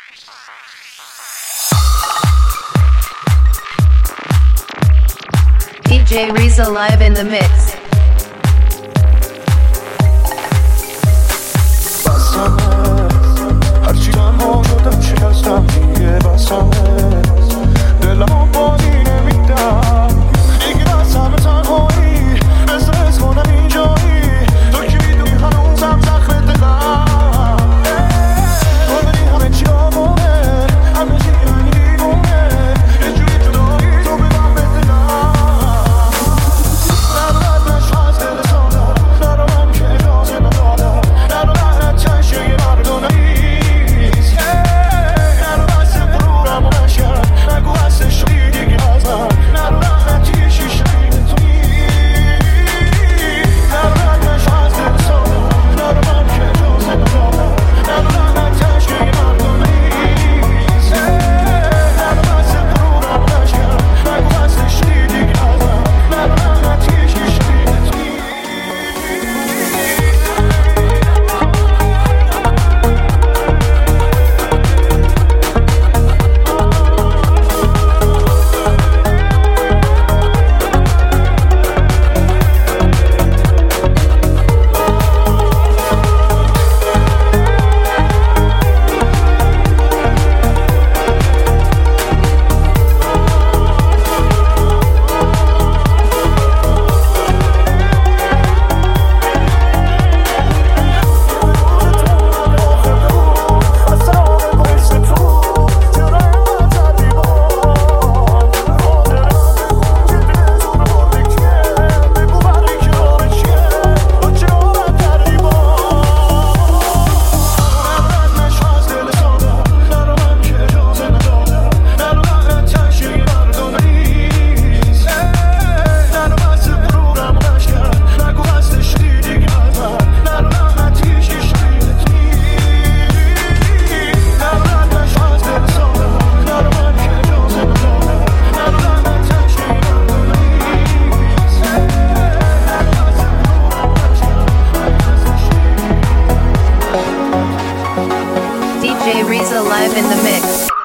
DJ Reza live in the mix. هرچی تنها شدم شکستم دیگه بسمه دلمو بازی نمیدم دیگه از همه تنهایی بسرس کنم اینجایی تو که میدونی هنوزم زخم دلم تو بری همه چی آمونه همه چی یعنی دیگونه یه جوری تو داری تو ببن به دلم نرو ردش از دل سادم نرو من که اجازه ندادم نرو لعنت چشه یه مردم نیست نرو بس غرورم و نشکن نگو هستش دیگه از من نرو لعنتی شیشه تو نیست نرو ردش از دل سادم نرو من که اجازه ندادم نرو لعنت چشه یه مردم نیست نرو بس غرورم و نشکن نگو هستش دیگه از من نرو لعنتی شیشه تو نیست DJ Reza live in the mix.